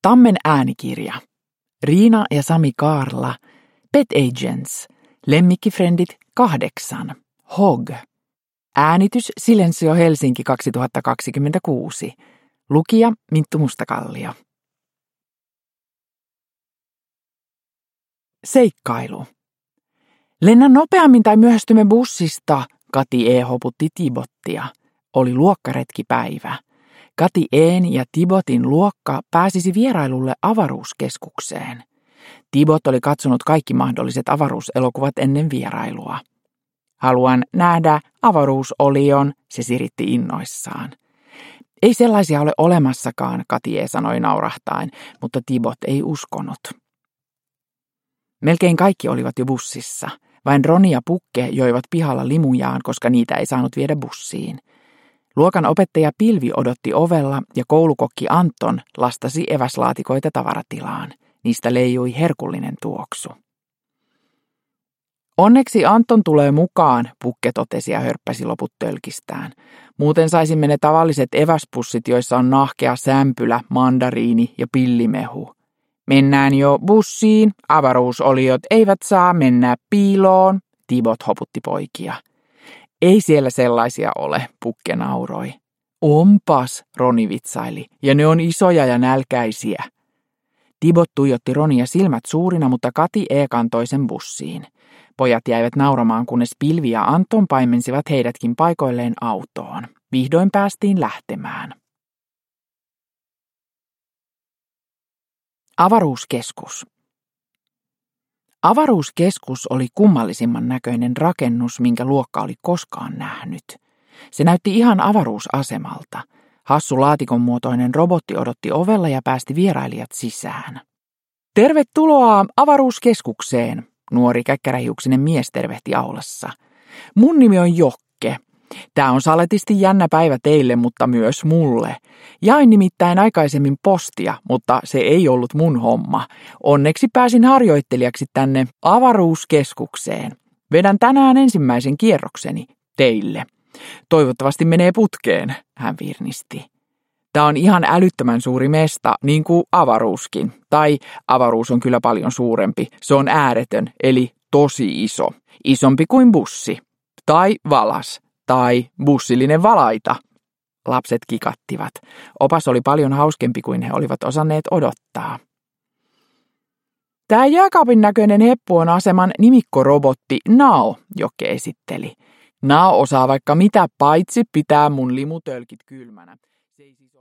Tammen äänikirja. Riina ja Sami Kaarla. Pet Agents. Lemmikkifrendit 8. Hog. Äänitys Silensio Helsinki 2026. Lukija Minttu Mustakallio. Seikkailu. Lennä nopeammin tai myöhästymme bussista, Kati E. hoputti Tibottia. Oli luokkaretkipäivä. Kati E:n ja Tibotin luokka pääsisi vierailulle avaruuskeskukseen. Tibot oli katsonut kaikki mahdolliset avaruuselokuvat ennen vierailua. Haluan nähdä avaruusolion, se siritti innoissaan. Ei sellaisia ole olemassakaan, Kati E. sanoi naurahtaen, mutta Tibot ei uskonut. Melkein kaikki olivat jo bussissa. Vain Roni ja Pukke joivat pihalla limujaan, koska niitä ei saanut viedä bussiin. Luokan opettaja Pilvi odotti ovella ja koulukokki Anton lastasi eväslaatikoita tavaratilaan. Niistä leijui herkullinen tuoksu. Onneksi Anton tulee mukaan, Pukke totesi ja hörppäsi loput tölkistään. Muuten saisimme ne tavalliset eväspussit, joissa on nahkea sämpylä, mandariini ja pillimehu. Mennään jo bussiin, avaruusoliot eivät saa mennä piiloon, Tibot hoputti poikia. Ei siellä sellaisia ole, Pukke nauroi. Onpas, Roni vitsaili, ja ne on isoja ja nälkäisiä. Tibot tuijotti Ronia silmät suurina, mutta Kati E. kantoi sen bussiin. Pojat jäivät nauramaan, kunnes Pilvi ja Anton paimensivat heidätkin paikoilleen autoon. Vihdoin päästiin lähtemään. Avaruuskeskus. Avaruuskeskus oli kummallisimman näköinen rakennus, minkä luokka oli koskaan nähnyt. Se näytti ihan avaruusasemalta. Hassu laatikon muotoinen robotti odotti ovella ja päästi vierailijat sisään. Tervetuloa avaruuskeskukseen, nuori käkkärähiuksinen mies tervehti aulassa. Mun nimi on Jokke. Tää on saletisti jännä päivä teille, mutta myös mulle. Jain nimittäin aikaisemmin postia, mutta se ei ollut mun homma. Onneksi pääsin harjoittelijaksi tänne avaruuskeskukseen. Vedän tänään ensimmäisen kierrokseni teille. Toivottavasti menee putkeen, hän virnisti. Tää on ihan älyttömän suuri mesta, niin kuin avaruuskin. Tai avaruus on kyllä paljon suurempi. Se on ääretön, eli tosi iso. Isompi kuin bussi. Tai valas. Tai bussillinen valaita. Lapset kikattivat. Opas oli paljon hauskempi kuin he olivat osanneet odottaa. Tämä jääkaapin näköinen heppu on aseman nimikkorobotti Nao, Jokke esitteli. Nao osaa vaikka mitä paitsi pitää mun limutölkit kylmänä. Se ei siis